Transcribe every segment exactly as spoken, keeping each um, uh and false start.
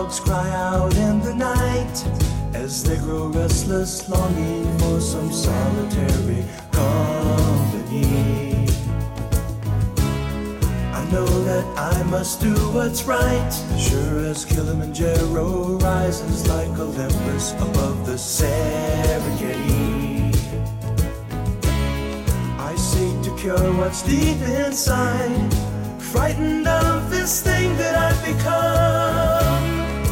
dogs cry out in the night as they grow restless, longing for some solitary company. I know that I must do what's right, sure as Kilimanjaro rises like Olympus above the Serengeti. I seek to cure what's deep inside, frightened of this thing that I've become.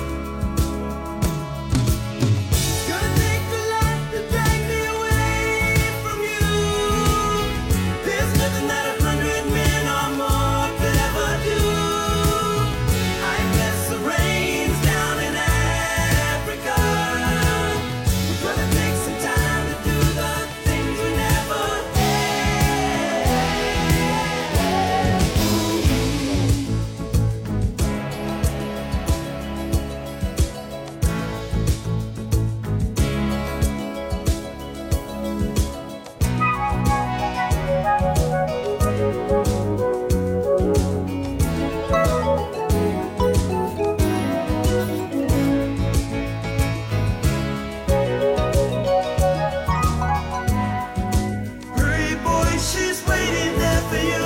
It's gonna take a lot to drag me away from you. There's nothing that a hundred men or more could ever do. I guess the rain's down in Africa. We're gonna take some time to do the things we never Hurry, boy, she's waiting there for you.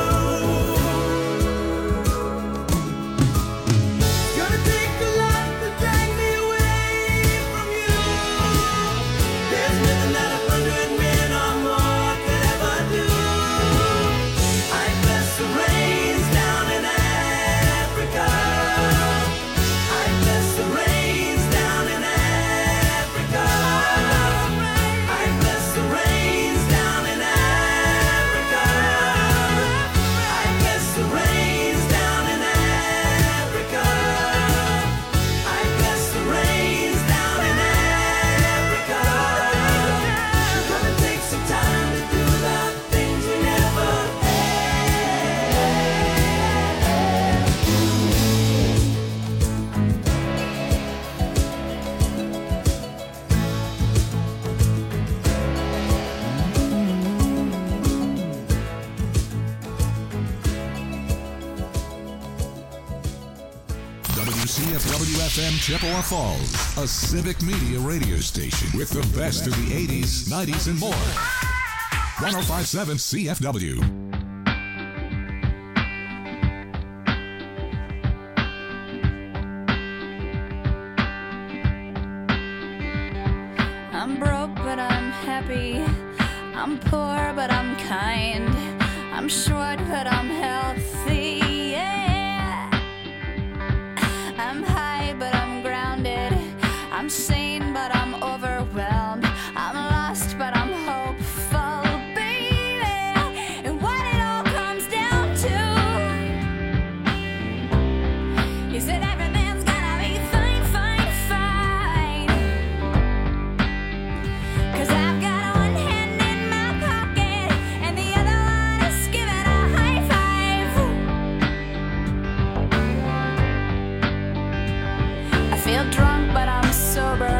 It's gonna take a lot to drag me away from you. There's nothing that a hundred men or more could ever do. I bless the rains down in Africa. I bless the rains down in Africa. I bless the rains down in Africa. I bless the rains down in Africa. I bless the rains down in Africa. We're gonna take some time to do the things we never W C F W F M Chippewa Falls, a civic media radio station with the best of the eighties, nineties, and more. one oh five point seven C F W. I'm broke, but I'm happy. I'm poor, but I'm kind. I'm short, but I'm healthy. Yeah. I'm high, but I'm grounded. I'm sane, but I'm overwhelmed. I'm lost, but I'm hopeful, baby. And what it all comes down to is that everything's gonna be fine, fine, fine. 'Cause I've got one hand in my pocket and the other one is giving a high five. I feel drunk, but I'm sober.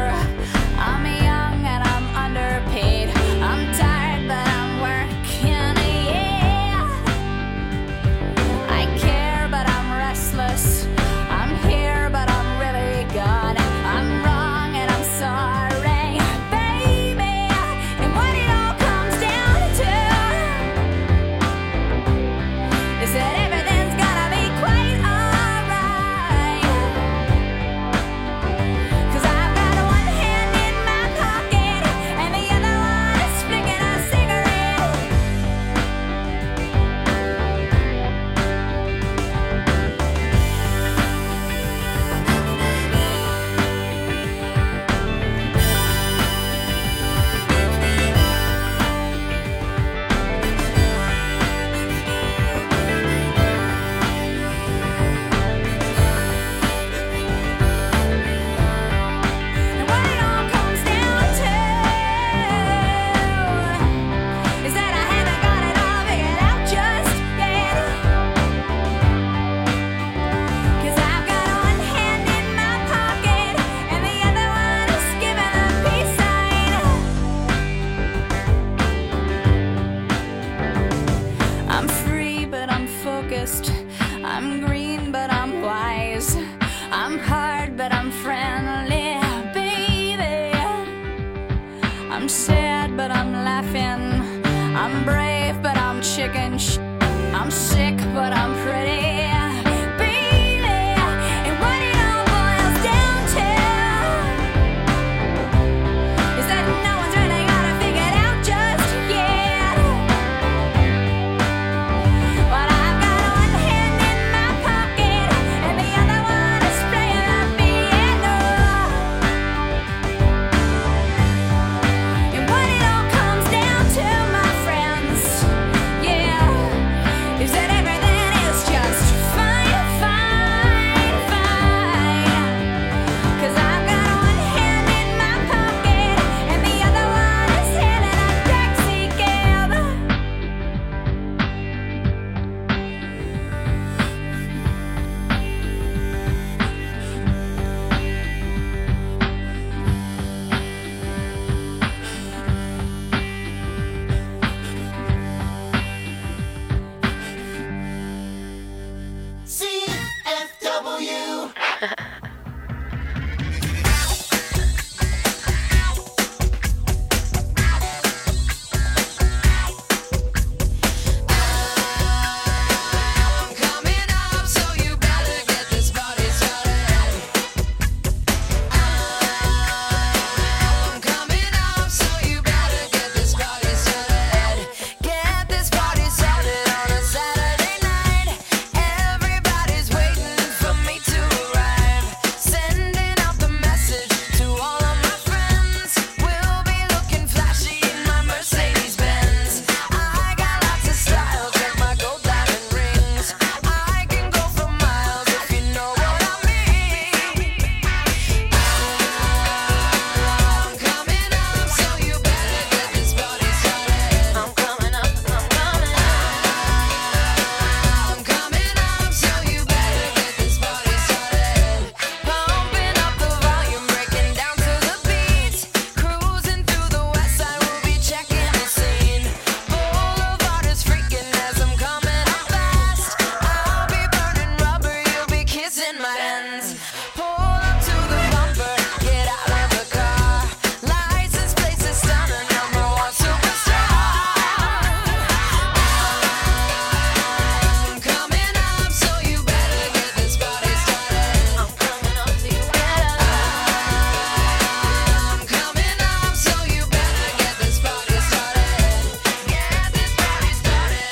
but I'm pretty. Baby, and what it all boils down to is that no one's really got it figured out just yet. But I've got one hand in my pocket and the other one is playing the piano. And what it all comes down to, my friends, yeah, is that everything is just fine, fine, fine. 'Cause I've got one hand in my pocket and the other one is handing a taxi cab. C F W. I'm coming up, so you better get this party started. I'm coming up, so you better get this party started. Get this party started on a Saturday night. Everybody's waiting for me to arrive. Sending out the message to all of my friends. We'll be looking flashy in my Mercedes Benz. I got lots of style, check my gold diamond rings. I can go for miles if you know what I mean. I'm coming up, so you better get this party started. I'm coming up, I'm coming up. I'm coming up, so you better get this party started. Pumping up the volume, breaking down to the beat. Cruising through the west side, we'll be checking the scene. Boulevard is freaking as I'm coming up fast. I'll be burning rubber, you'll be kissing my hands. Pull up to the bumper, get out of the car. License plates is stunning, number one superstar. I'm coming up, so you better get this party started. I'm coming up, so you better. I'm coming up, so you better get this party started. Get this party started.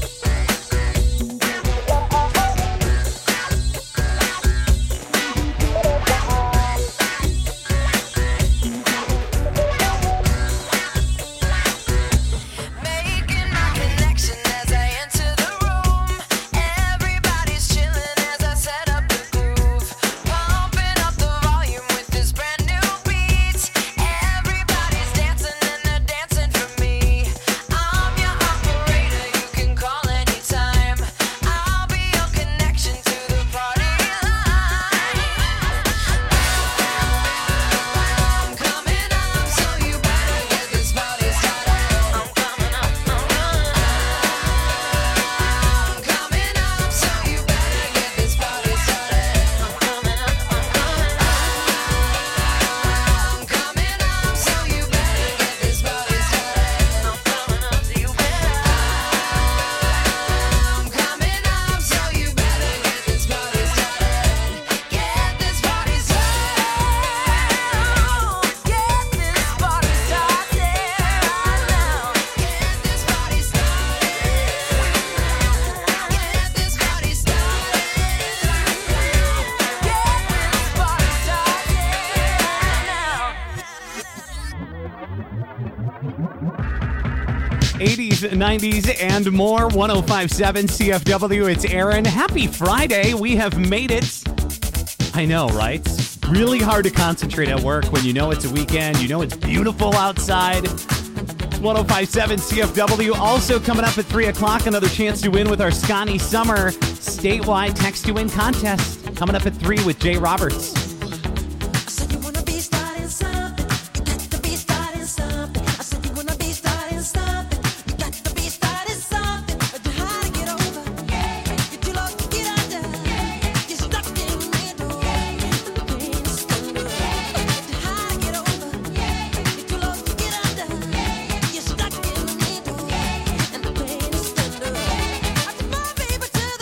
Making my connection as I enter the room. Everybody's chilling as I set up the groove. Pumping up the volume with this brand new beat. Everybody's dancing and they're dancing for me. I'm your operator, you can call anytime. I'll be your connection to the party line. I'm coming up, so you better get this party started. I'm coming up, I'm coming up. I'm coming up, so you better get this party started. I'm coming up, I'm coming up. I'm coming up, so you better get this party started. I'm coming up, so you better. I'm coming up, so you better get this party started. Get this party started. Get this party started right now. Get this party started. Get this party started. Get this party started right now. eighties, nineties, and more. one oh five point seven C F W. It's Aaron. Happy Friday. We have made it. I know, right? It's really hard to concentrate at work when you know it's a weekend. You know it's beautiful outside. one oh five point seven C F W. Also coming up at three o'clock, another chance to win with our Scotty Summer statewide text to win contest. Coming up at three with Jay Roberts. I said you wanna be starting something. You got to be starting something. I said you wanna be starting something. You got to be starting something. But you're hard to get over. You're too low to get under. You're stuck in the middle. And the pain is still good. You're hard to get over. You're too low to get under. You're stuck in the middle. And the pain is still good. I took my baby to the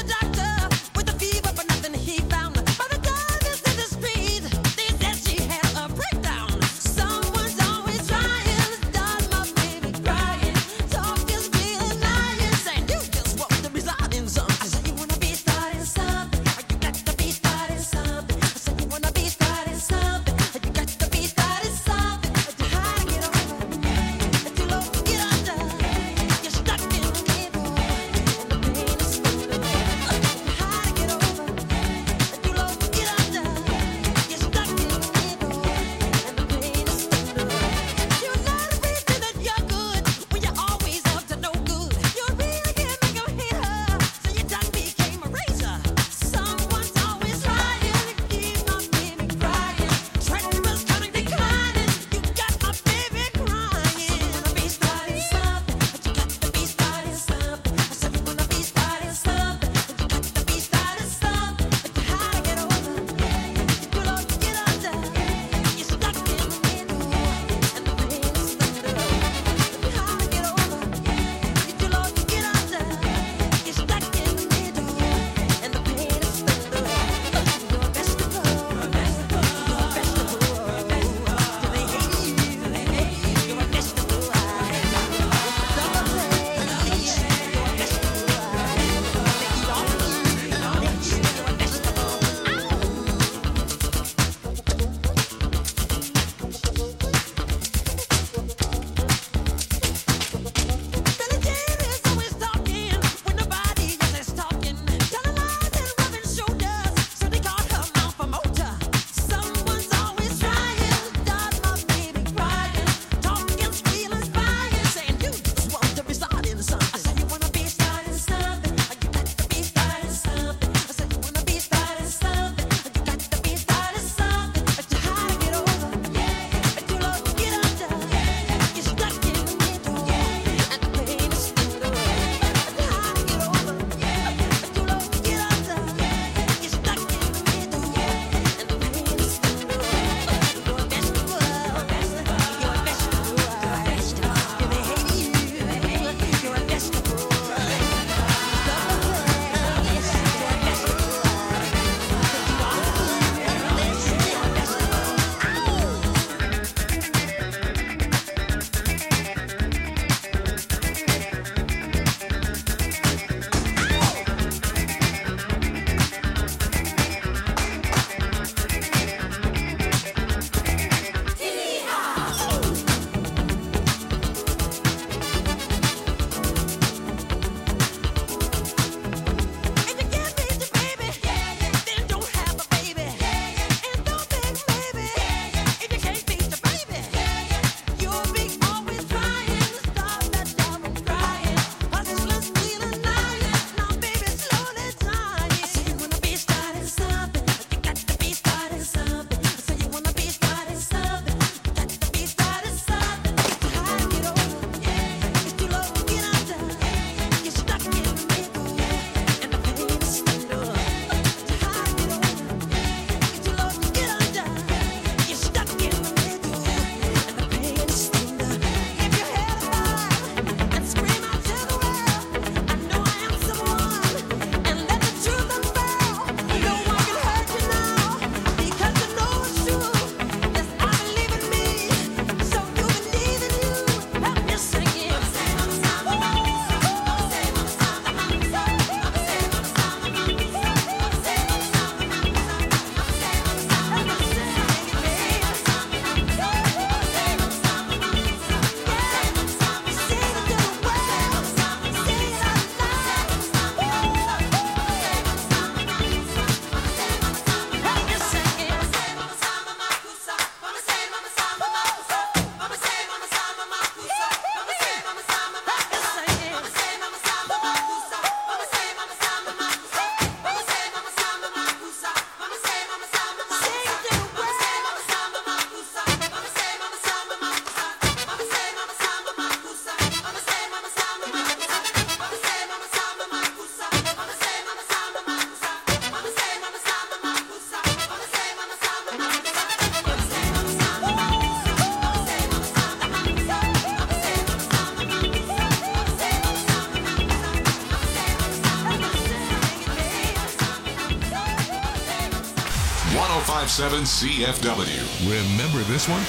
oh five point seven C F W. Remember this one?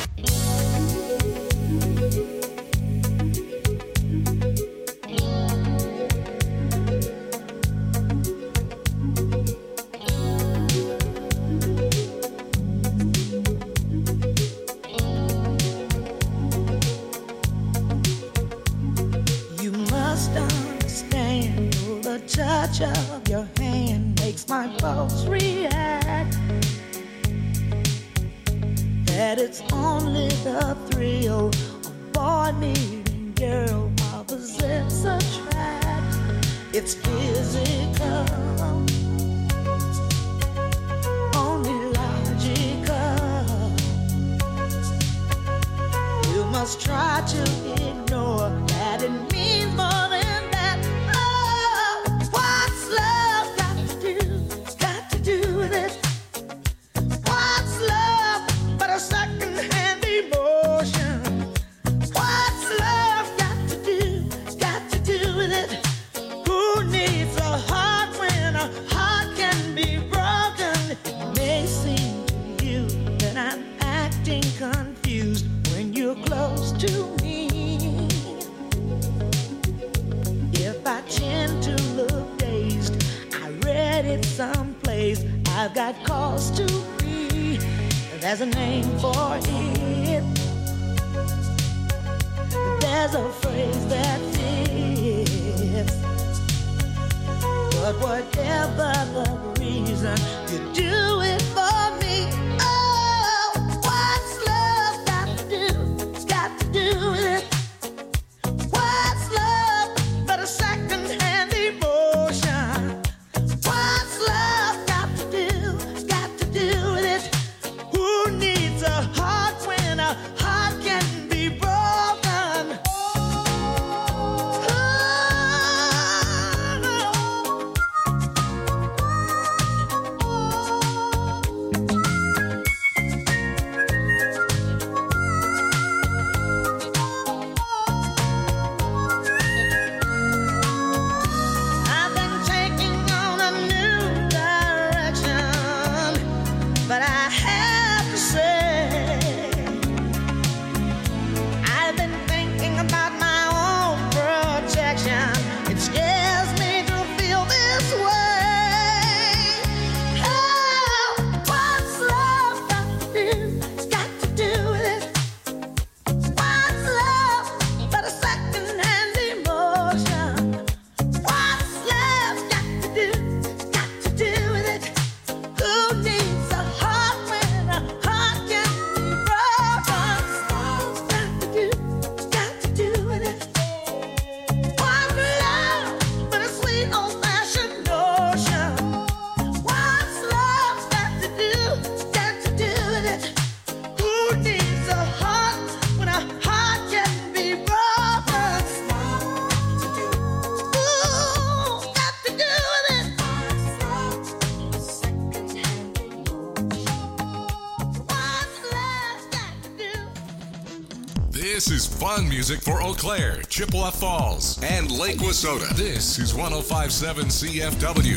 You must understand the touch of your hand makes my pulse react. That it's only the thrill of boy meeting girl opposites attract. It's physical, only logical. You must try to ignore that it means more than that. Oh, what's love got to do? Got to do with it. What's love but a second-hand emotion? What's love got to do? Got to do with it. Who needs a heart when a heart can be broken? It may seem to you that I'm acting confused when you're close to me. If I tend to look dazed, I read it someplace. I've got cause to be. There's a name for it. There's a phrase that fits. But whatever the reason, you do it for me. Oh, what's love got to do? Got to do with it. What's love but a second-hand emotion? What's love got to do? Got to do with it. Who needs a heart when a heart can be broken? I've been taking on a new direction, but I have to say, I've been thinking about my own protection. It scares me to feel this way. Oh, what's love got to do? Got to do with it. What's love but a second-hand emotion? What's love got to do? Got to do with it. Who needs a heart when a heart can be broken? What's got to do? Got to do with it. What's love but a sweet old-fashioned notion? What's love got to do? Got to do with it. Who needs a heart when a heart can be broken? Ooh, got to do with it. What's love got to do? This is fun music for Eau Claire, Chippewa Falls, and Lake Wissota. This is one oh five point seven C F W.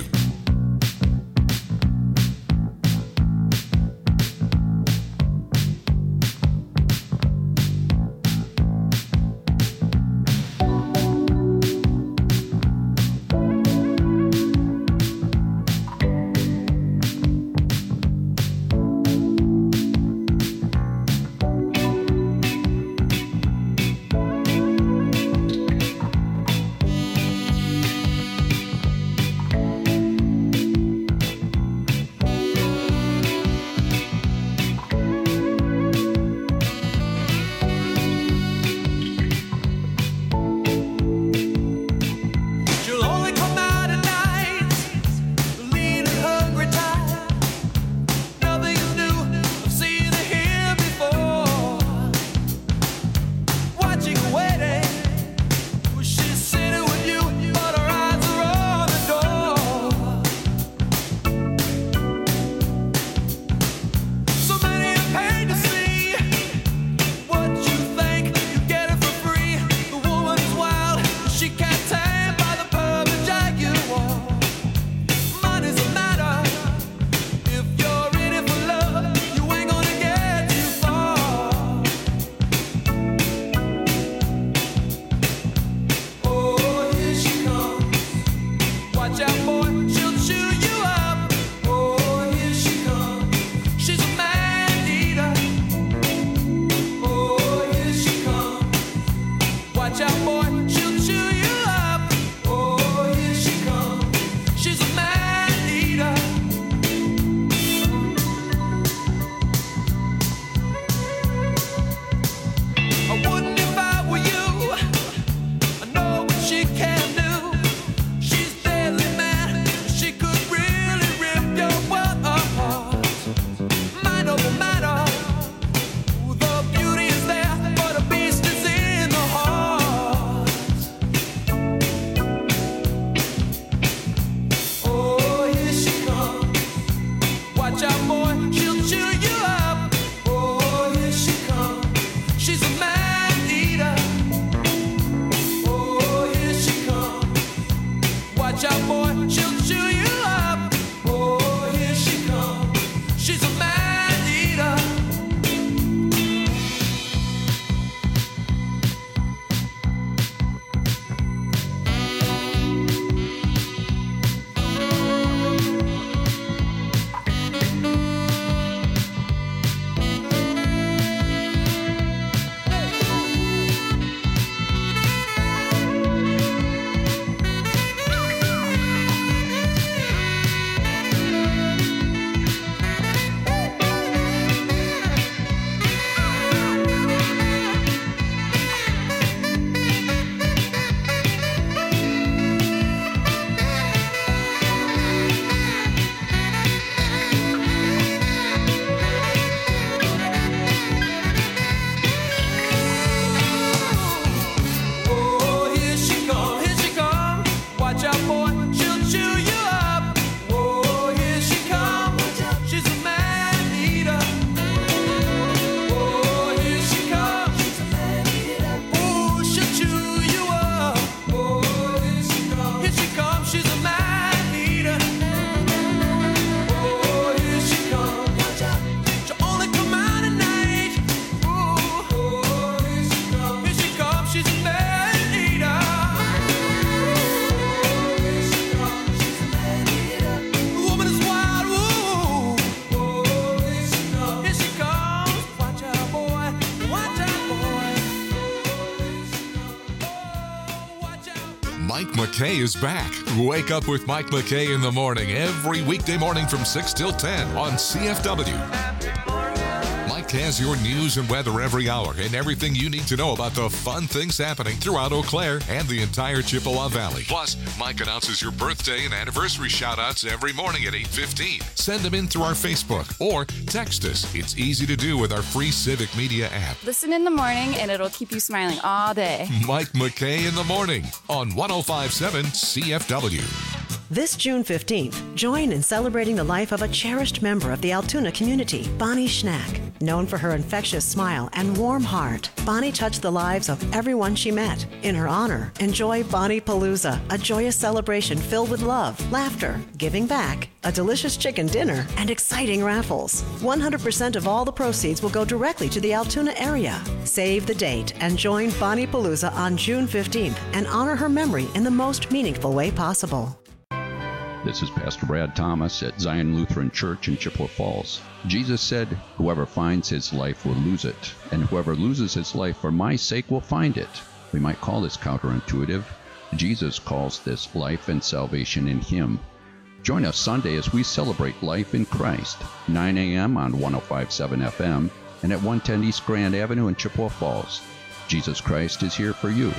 McKay is back. Wake up with Mike McKay in the morning every weekday morning from six till ten on C F W. Mike has your news and weather every hour and everything you need to know about the fun things happening throughout Eau Claire and the entire Chippewa Valley. Plus, Mike announces your birthday and anniversary shout-outs every morning at eight fifteen. Send them in through our Facebook or text us. It's easy to do with our free Civic Media app. Listen in the morning and it'll keep you smiling all day. Mike McKay in the morning on one oh five point seven C F W. This June fifteenth, join in celebrating the life of a cherished member of the Altoona community, Bonnie Schnack. Known for her infectious smile and warm heart, Bonnie touched the lives of everyone she met. In her honor, enjoy Bonnie Palooza, a joyous celebration filled with love, laughter, giving back, a delicious chicken dinner, and exciting raffles. one hundred percent of all the proceeds will go directly to the Altoona area. Save the date and join Bonnie Palooza on June fifteenth and honor her memory in the most meaningful way possible. This is Pastor Brad Thomas at Zion Lutheran Church in Chippewa Falls. Jesus said, "Whoever finds his life will lose it, and whoever loses his life for my sake will find it." We might call this counterintuitive. Jesus calls this life and salvation in him. Join us Sunday as we celebrate life in Christ, nine a.m. on one oh five point seven F M and at one ten East Grand Avenue in Chippewa Falls. Jesus Christ is here for you.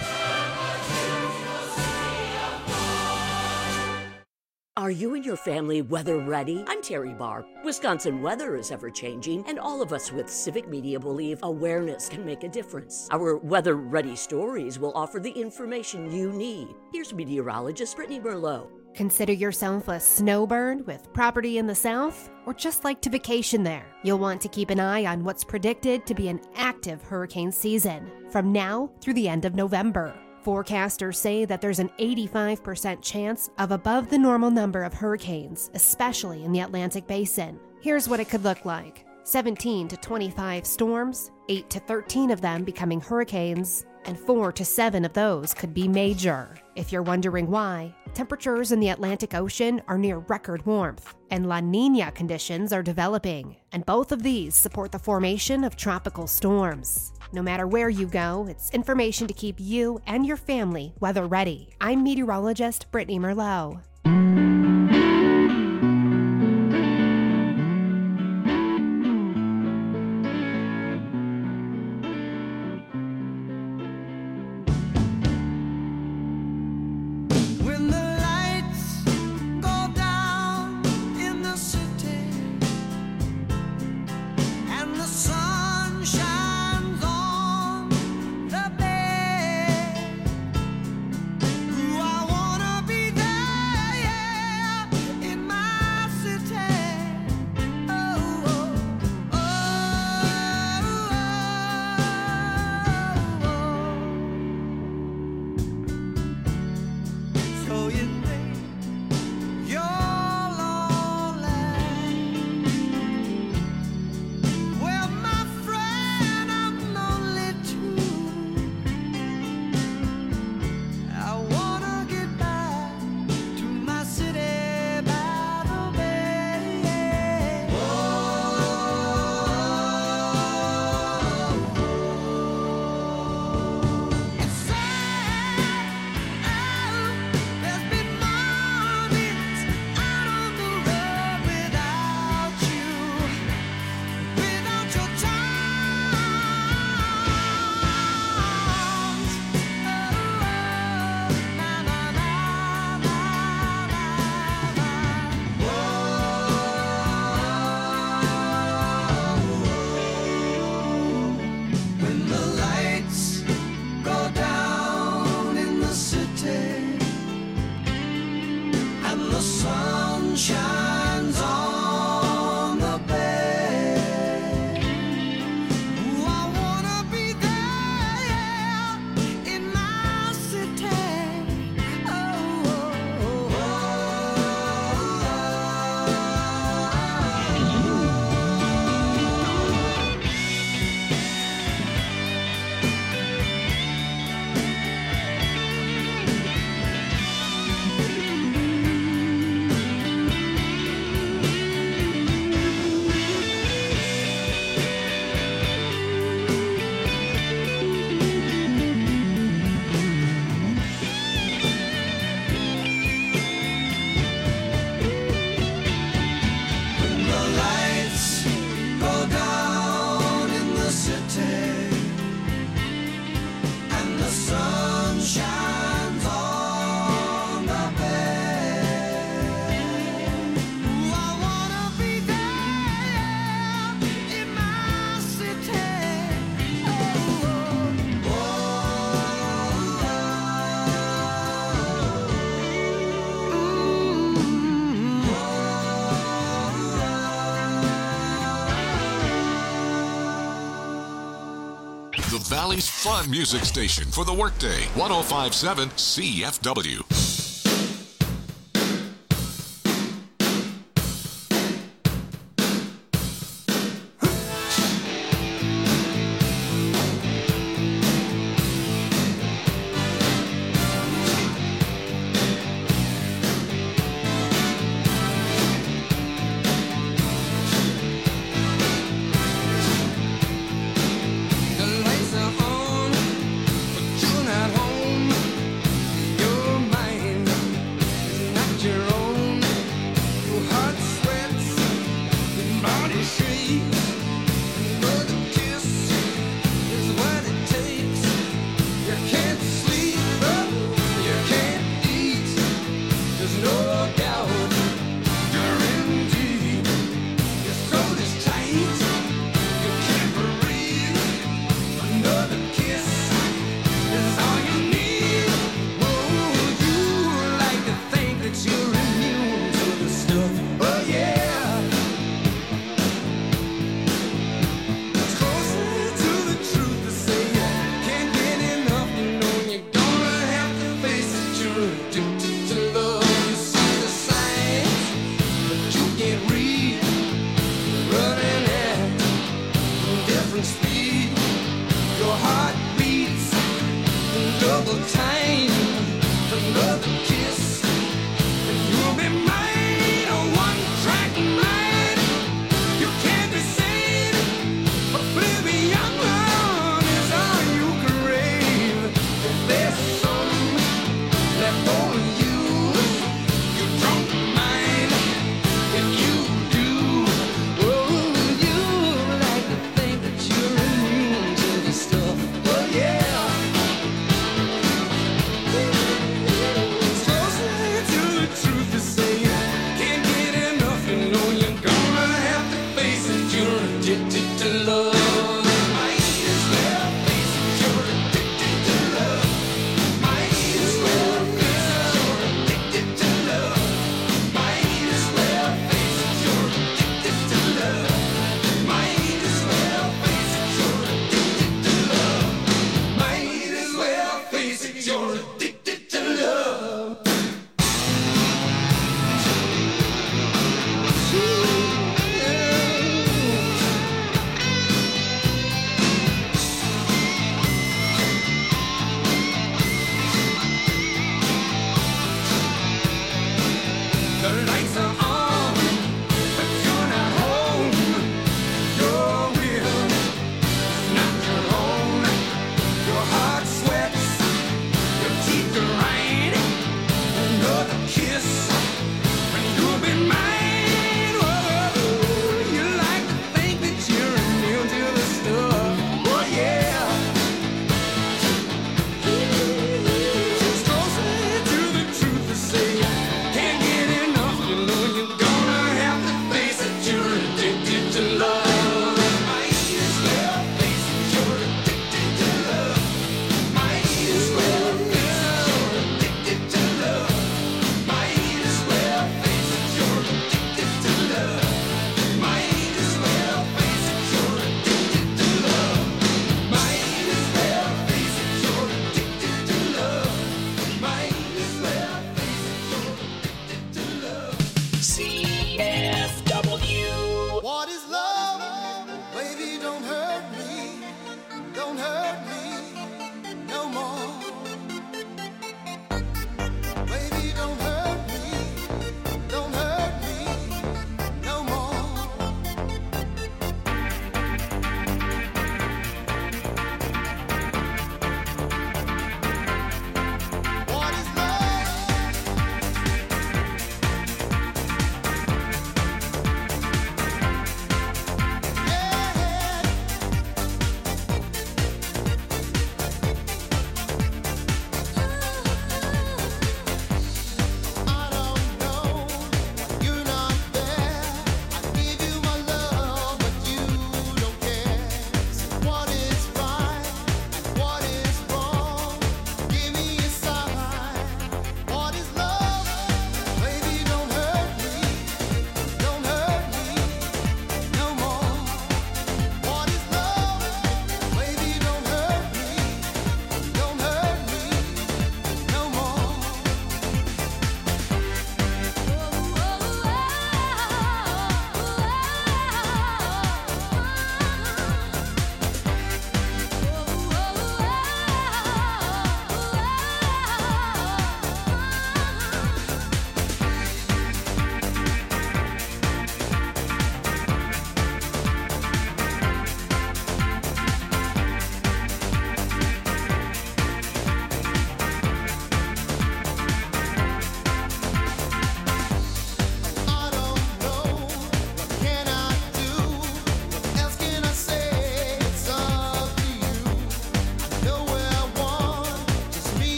Are you and your family weather ready? I'm Terry Barr. Wisconsin weather is ever changing, and all of us with Civic Media believe awareness can make a difference. Our weather ready stories will offer the information you need. Here's meteorologist Brittany Merlot. Consider yourself a snowbird with property in the south, or just like to vacation there. You'll want to keep an eye on what's predicted to be an active hurricane season from now through the end of November. Forecasters say that there's an eighty-five percent chance of above the normal number of hurricanes, especially in the Atlantic Basin. Here's what it could look like. seventeen to twenty-five storms, eight to thirteen of them becoming hurricanes, and four to seven of those could be major. If you're wondering why, temperatures in the Atlantic Ocean are near record warmth, and La Niña conditions are developing, and both of these support the formation of tropical storms. No matter where you go, it's information to keep you and your family weather ready. I'm meteorologist Brittany Merlot. When the lights go down in the city and the sun shines on the bed, ooh, I wanna be there, yeah. the Valley's fun music station for the workday. one oh five point seven C F W. The lights are on, but you're not home. Your mind is not your own. Your heart sweats, your body shakes. Another kiss is what it takes. You can't sleep, you can't eat. There's no doubt you're in deep. Your throat is tight, you can't breathe. Another kiss is all you need. Oh, you like to think that you're immune to the stuff. Oh yeah. It's closer to the truth to say you can't get enough. You know you're gonna have to face it. You're addicted to love. You see the signs, but you can't read. You're running at different speed. Your heart beats in double time. Another kiss, and you'll be mine. A one-track mind. You can't be sane. Oblivion is all you crave. If there's some left for you, you don't mind. If you do, oh, you like to think that you're immune to the stuff. Oh yeah. It's closer to the truth to say you can't get enough. You know you're gonna have to face it. You're addicted to love. Might as well face it. You're addicted to love. Might as well face it. You're addicted to love. Might as well face it. You're addicted to love. Might as well face it. You're addicted to love. Might as well face it. You're addicted to love.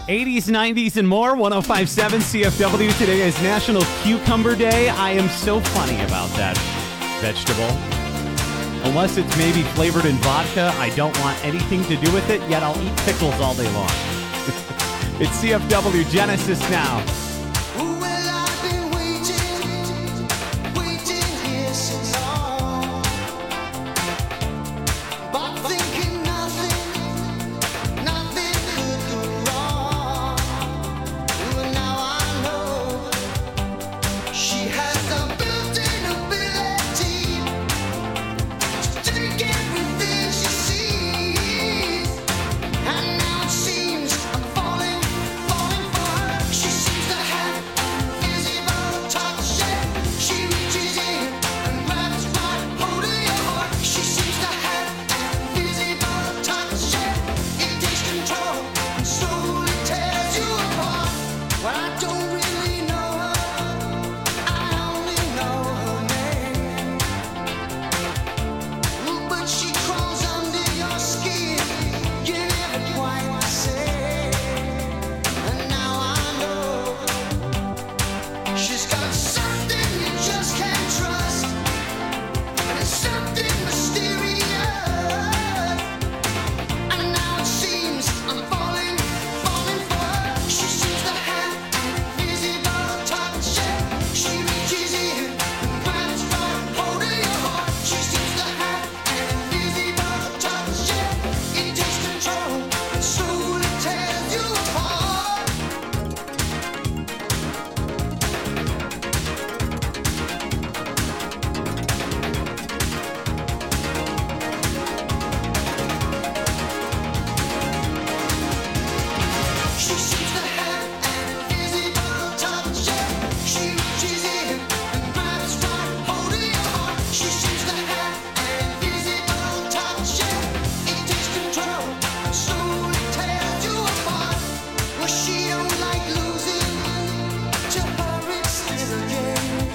eighties, nineties, and more. one oh five point seven C F W. Today is National Cucumber Day. I am so funny about that vegetable. Unless it's maybe flavored in vodka, I don't want anything to do with it, yet I'll eat pickles all day long. It's C F W Genesis now. Well, I've been waiting, waiting here so long, but thinking nothing, nothing could go wrong. Well, now I know she has the built-in ability to take everything she sees, and now it seems I'm falling, falling for her. She seems to have an invisible touch, and she reaches in and grabs right hold of your heart. She seems to have an invisible touch, and it takes control and slowly tears you apart. Well, I don't really know her, I only know her name. Ooh, but she crawls under your skin, you never quite the same. And now I know she's got something you just can't trust, and it's something mysterious. And now it seems I'm falling, falling for her. She seems to have an invisible touch, and she reaches in and grabs right hold of your heart. She seems to have an invisible touch, and it takes control and slowly tears you apart. She seems to have an invisible touch, and she reaches in and grabs right hold of your heart. She seems to have an invisible touch, and it takes control and slowly tears you apart. Well, she don't like losing, to her it's still a game.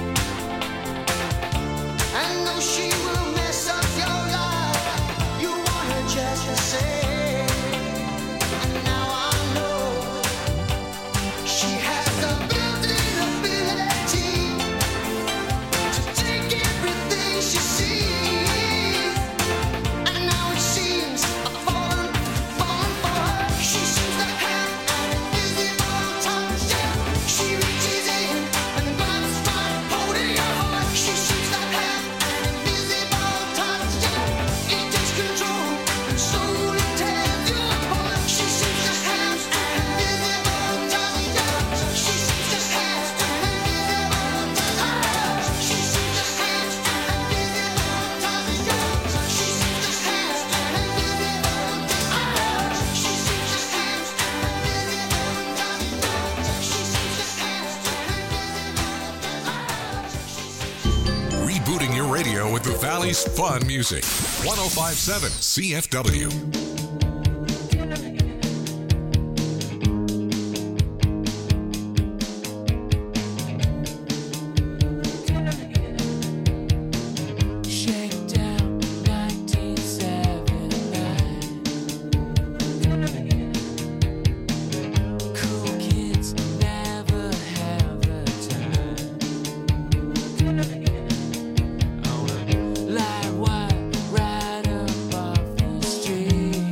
And though she will mess up your life, you want her just the same. And now I know she has the built-in ability to take everything she sees. And now it seems I'm falling, falling for her. She seems to have an invisible touch, and she reaches in and grabs right hold of your heart. She seems to have an invisible touch, and it takes control and slowly tears you apart. She seems to have an invisible touch, and she seems to have an invisible touch. She seems to have an invisible touch, and she seems to have an invisible touch. She seems to have an invisible touch, she seems to have an invisible touch. Rebooting your radio with the Valley's fun music. one oh five point seven C F W. Shakedown nineteen seventy-nine. Cool kids never have a time. On a light wire right up off the street.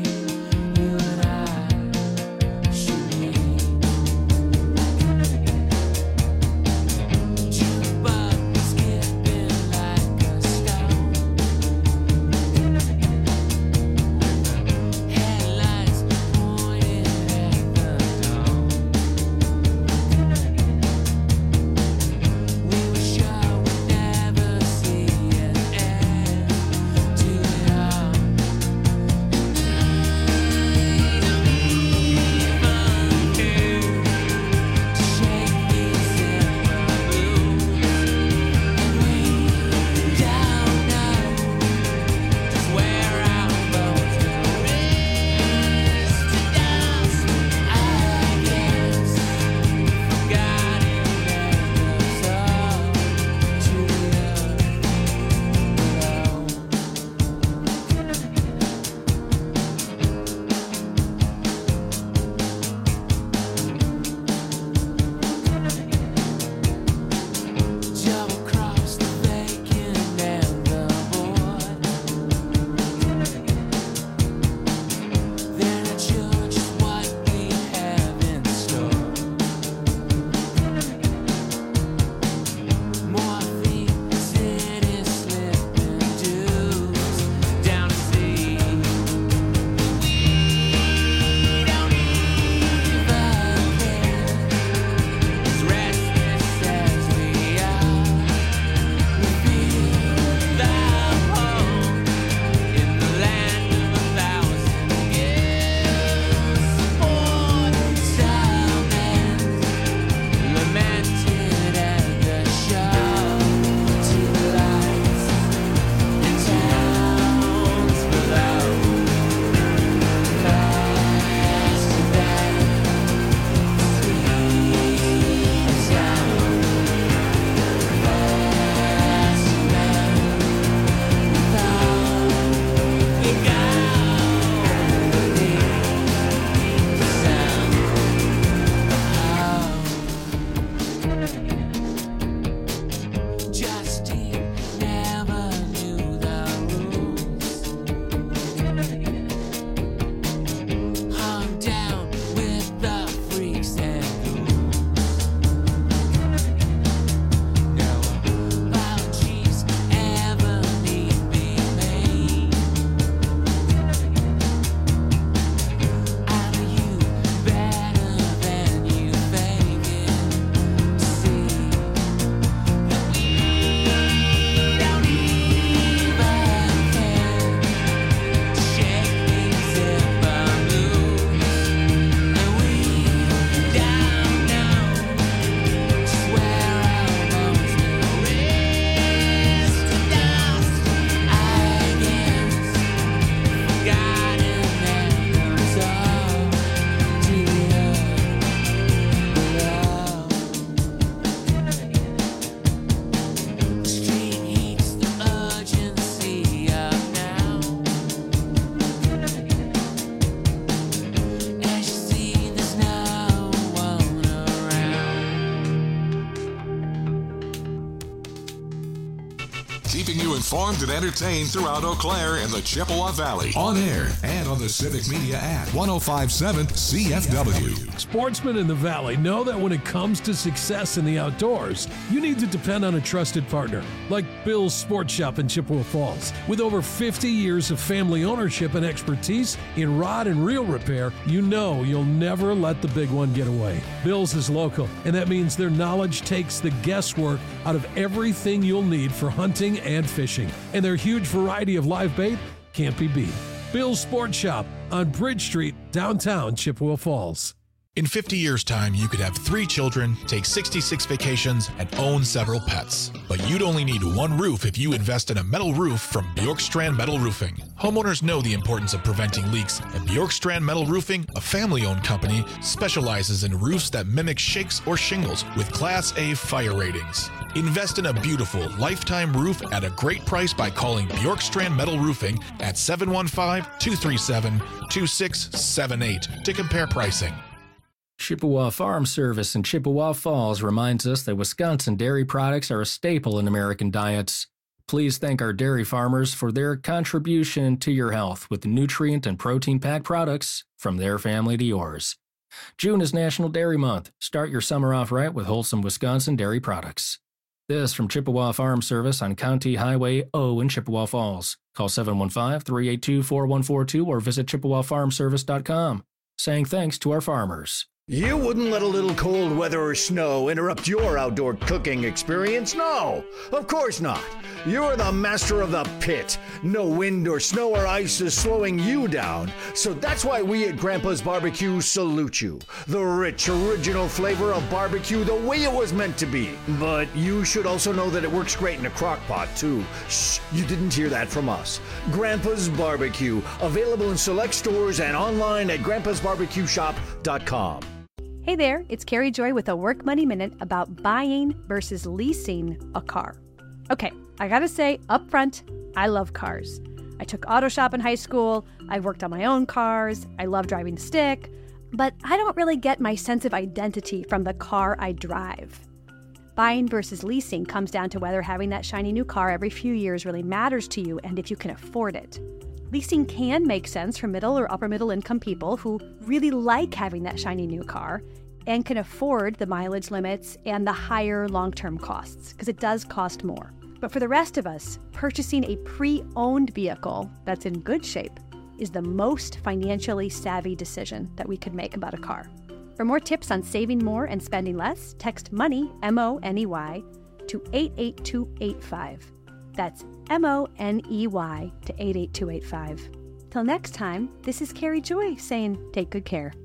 keeping you informed and entertained throughout Eau Claire and the Chippewa Valley. On air and on the Civic Media app. one oh five point seven C F W. Sportsmen in the Valley know that when it comes to success in the outdoors, you need to depend on a trusted partner like Bill's Sports Shop in Chippewa Falls. With over fifty years of family ownership and expertise in rod and reel repair, you know you'll never let the big one get away. Bill's is local, and that means their knowledge takes the guesswork out of everything you'll need for hunting and fishing. And their huge variety of live bait can't be beat. Bill's Sports Shop on Bridge Street, downtown Chippewa Falls. In fifty years' time, you could have three children, take sixty-six vacations, and own several pets. But you'd only need one roof if you invest in a metal roof from Bjorkstrand Metal Roofing. Homeowners know the importance of preventing leaks, and Bjorkstrand Metal Roofing, a family-owned company, specializes in roofs that mimic shakes or shingles with Class A fire ratings. Invest in a beautiful, lifetime roof at a great price by calling Bjorkstrand Metal Roofing at seven one five, two three seven, two six seven eight to compare pricing. Chippewa Farm Service in Chippewa Falls reminds us that Wisconsin dairy products are a staple in American diets. Please thank our dairy farmers for their contribution to your health with nutrient and protein-packed products from their family to yours. June is National Dairy Month. Start your summer off right with wholesome Wisconsin dairy products. This from Chippewa Farm Service on County Highway O in Chippewa Falls. Call seven one five, three eight two, four one four two or visit chippewa farm service dot com. Saying thanks to our farmers. You wouldn't let a little cold weather or snow interrupt your outdoor cooking experience? No, of course not. You're the master of the pit. No wind or snow or ice is slowing you down. So that's why we at Grandpa's Barbecue salute you. The rich, original flavor of barbecue the way it was meant to be. But you should also know that it works great in a crock pot, too. Shh, you didn't hear that from us. Grandpa's Barbecue, available in select stores and online at grandpas barbecue shop dot com. Hey there, it's Carrie Joy with a Work Money Minute about buying versus leasing a car. Okay, I gotta say up front, I love cars. I took auto shop in high school, I worked on my own cars, I love driving stick, but I don't really get my sense of identity from the car I drive. Buying versus leasing comes down to whether having that shiny new car every few years really matters to you and if you can afford it. Leasing can make sense for middle or upper middle income people who really like having that shiny new car and can afford the mileage limits and the higher long-term costs, because it does cost more. But for the rest of us, purchasing a pre-owned vehicle that's in good shape is the most financially savvy decision that we could make about a car. For more tips on saving more and spending less, text MONEY, M O N E Y, to eight eight two eight five. That's M O N E Y to eight eight two eight five. Till next time, this is Carrie Joy saying take good care.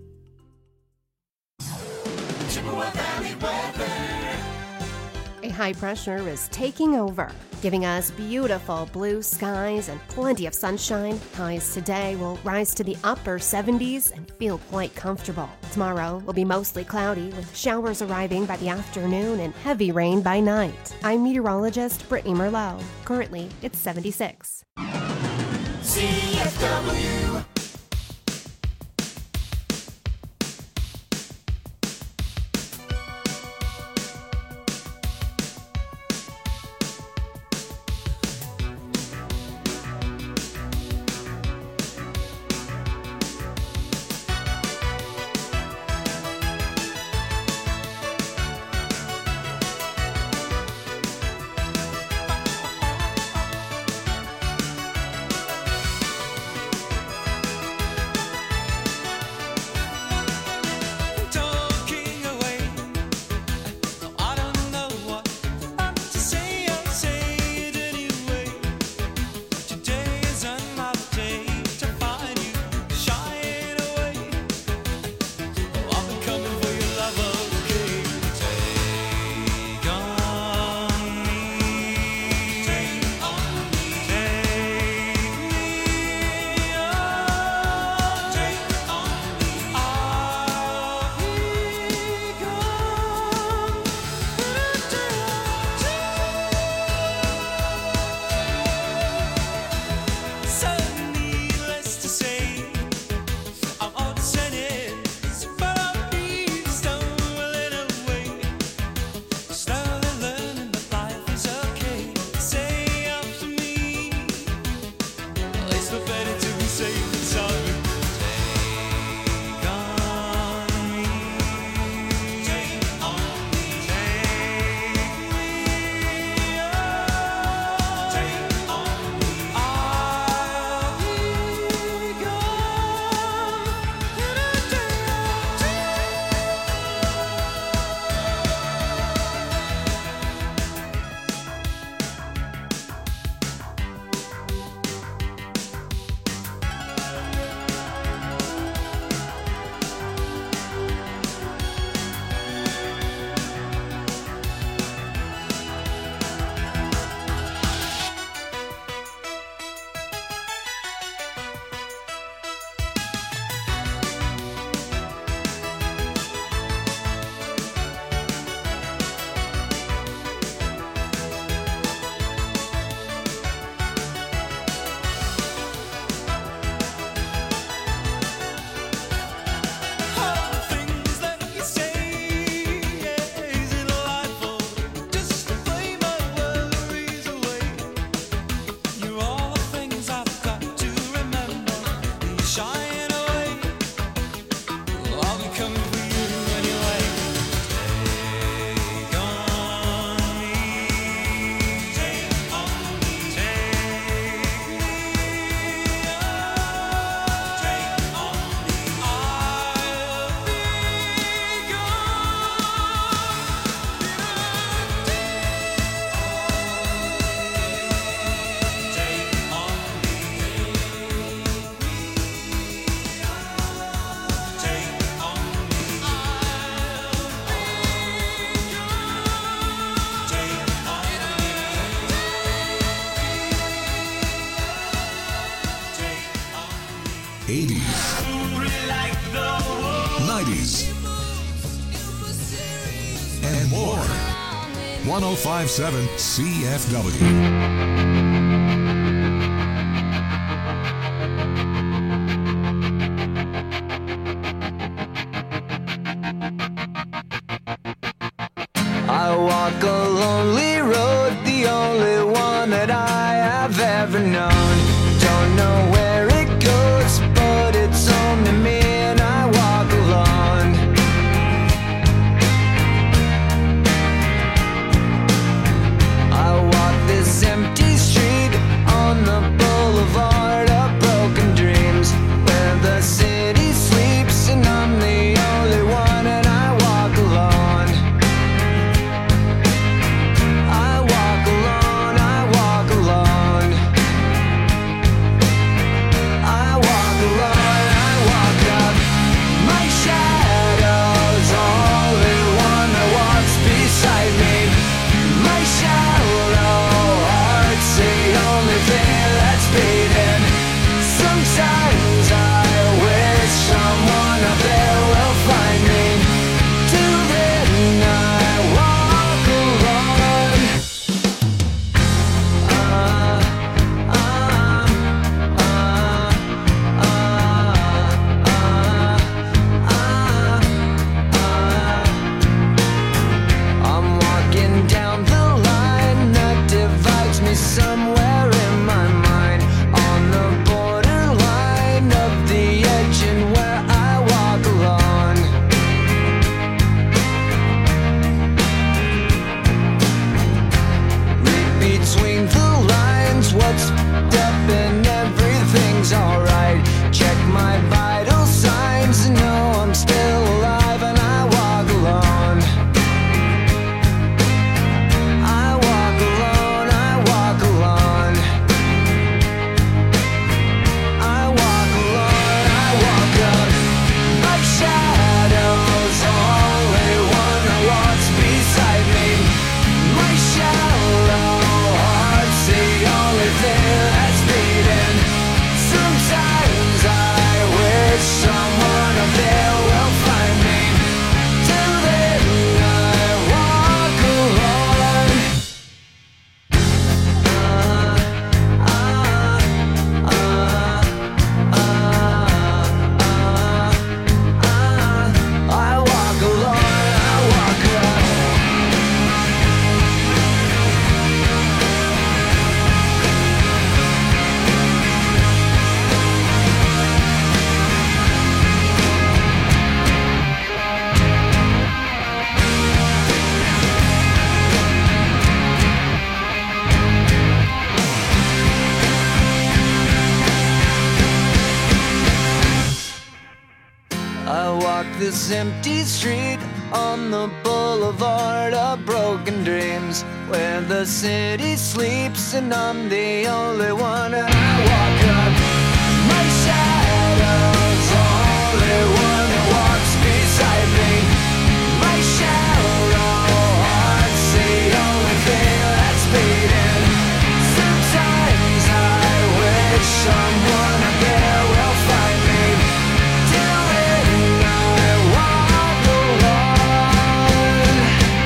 Chippewa Valley weather. A high pressure is taking over, giving us beautiful blue skies and plenty of sunshine. Highs today will rise to the upper seventies and feel quite comfortable. Tomorrow will be mostly cloudy with showers arriving by the afternoon and heavy rain by night. I'm meteorologist Brittany Merlot. Currently, it's seventy-six. C F W. and more. one oh five point seven C F W. I walk a lonely road, the only one that I have ever known. Don't know where it goes, but it's home to me and I walk alone. I walk this empty street on the boulevard of broken dreams, where the city sleeps and I'm the only one and I walk alone. I walk alone, I walk alone. I walk alone, I walk up. My shadow's only one that walks beside me. My shallow heart's the only thing that's beating. Sometimes I wish someone up there will find me. Till then I walk alone. I'm walking down the line that divides me somewhere in my mind, on the borderline of the edge and where I walk alone. Read between the lines, what's up and everything's alright. Check my vital signs and know I'm still alive and I walk alone. I walk alone, I walk alone. I walk alone, I walk up. My shadow's only one that walks beside me. My shallow heart's the only thing that's beating. Sometimes I wish someone up there will find me. Till then I walk alone. I walk alone, I walk alone. I walk this empty street on the boulevard of broken dreams, where the city sleeps and I'm the only one and I walk up. My shadow's only one that walks beside me. My shallow heart's the only thing that's beating. Sometimes I wish someone up there will find me. Till then I walk alone.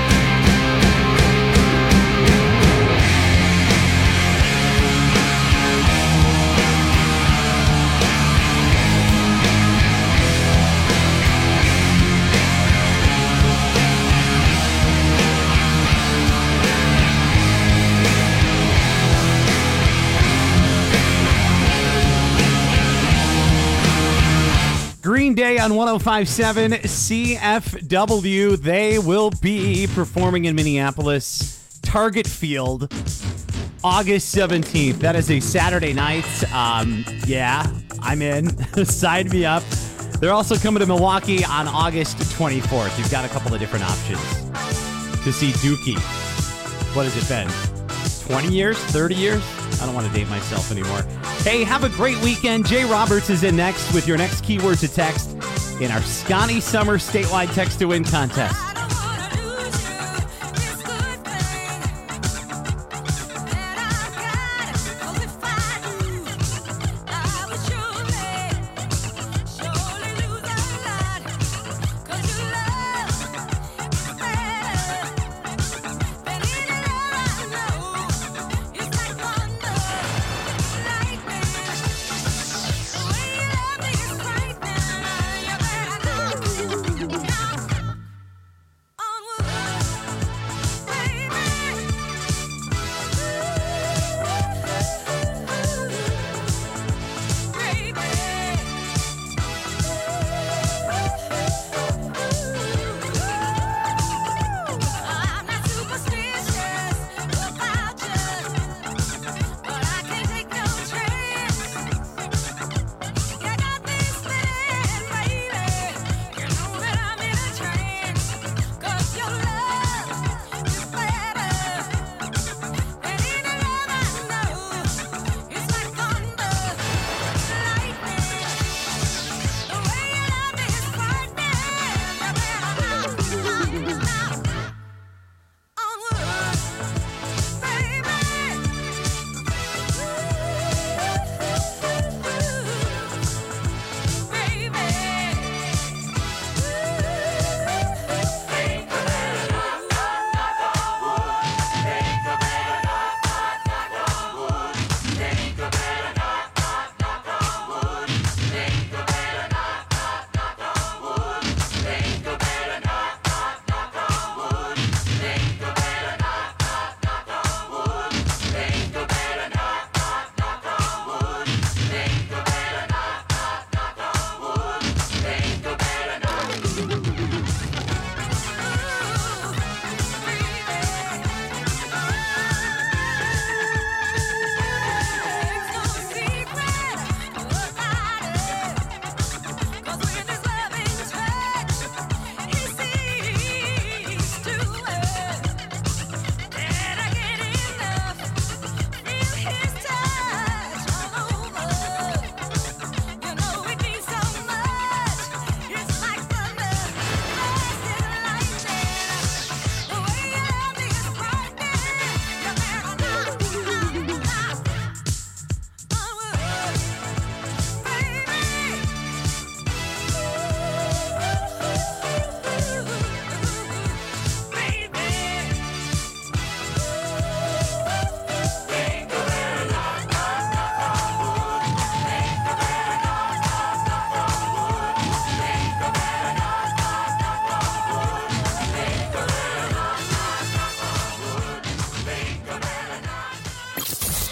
Green Day on one oh five point seven C F W. They will be performing in Minneapolis, Target Field, August seventeenth. That is a Saturday night. Um, yeah, I'm in. Sign me up. They're also coming to Milwaukee on August twenty-fourth. You've got a couple of different options to see Dookie. What has it been? twenty years? thirty years? I don't want to date myself anymore. Hey, have a great weekend. Jay Roberts is in next with your next keyword to text in our Scotty Summer statewide text to win contest. Cause you love me better.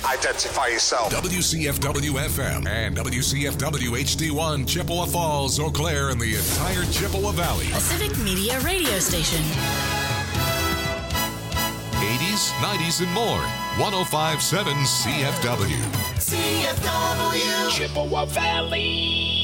Identify yourself. W C F W F M and W C F W H D one, Chippewa Falls, Eau Claire, and the entire Chippewa Valley. A Civic Media radio station. eighties, nineties, and more. one oh five point seven C F W. C F W. Chippewa Valley.